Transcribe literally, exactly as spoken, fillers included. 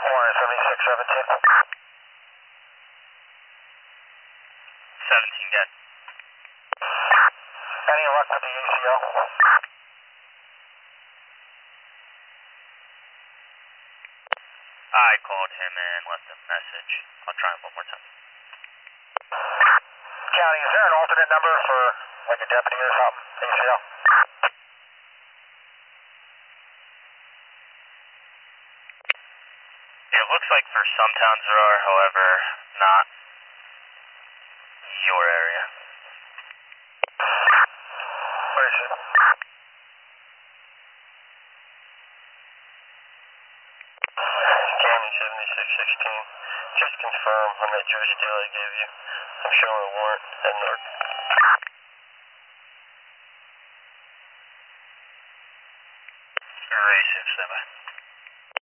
Warren seventy-six seventeen. seventeen, good. Any luck with the A C L? I called him and left a message. I'll try him one more time. County, is there an alternate number for like a deputy or something? A C L? It looks like for some towns there are, however, not your area. Where is it? County seventy-six sixteen. Just confirm on that juice deal I gave you. I'm showing a warrant at North. Erase it, stand by.